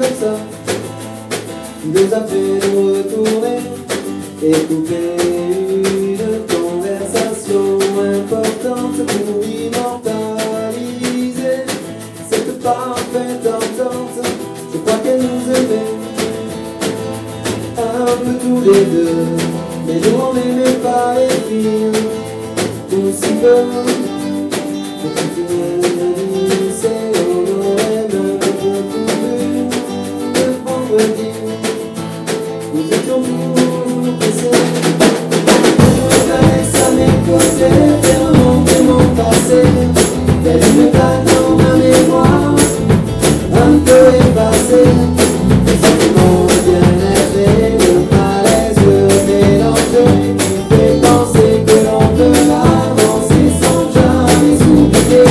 comme ça qui nous a fait nous retourner et couper une conversation importante pour immortaliser cette parfaite entente. Je crois qu'elle nous aimait un peu tous les deux, mais nous on n'aimait pas les filles aussi peu. Nous étions toujours pressés. Je laisse à mes côtés faire remonter mon passé. Telle une vague dans ma mémoire, un peu effacée. Les sentiments bien-être et le malaise, le mélange qui fait penser que l'on peut avancer sans jamais s'oublier.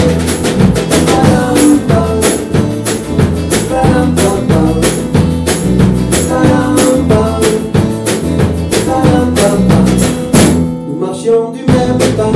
Nous marchions du même pas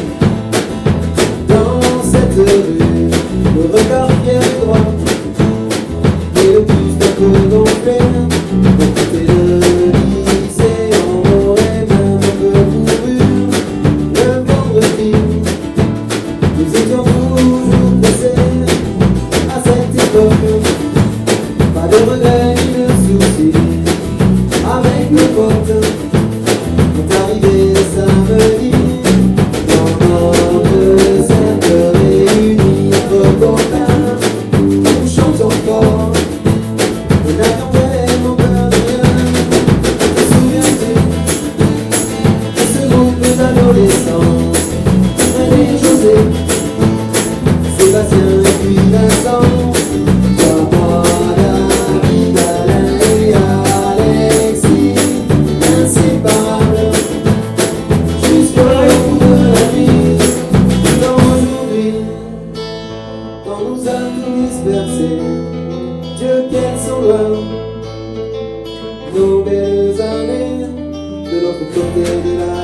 dans cette rue, le regard bien droit et le bus d'un peu gonflé. Pour quitter le lycée, on aurait même un peu couru. Le vendredi, nous étions toujours pressés à cette époque. Pas de regrets ni de soucis avec nos potes. On est arrivé samedi dans notre cercle réuni entre copains. Nous chantons fort, on n'attendait mon cœur de rien. Te souviens-tu de ce groupe d'adolescents? René, José, Sébastien et puis Vincent. Toi, moi, David, Alain et Alexis, inséparables jusqu'au bout de la nuit. Dans aujourd'hui, quand nous a tout dispersés, Dieu qu'elles sont loin, nos belles années, de l'autre côté de la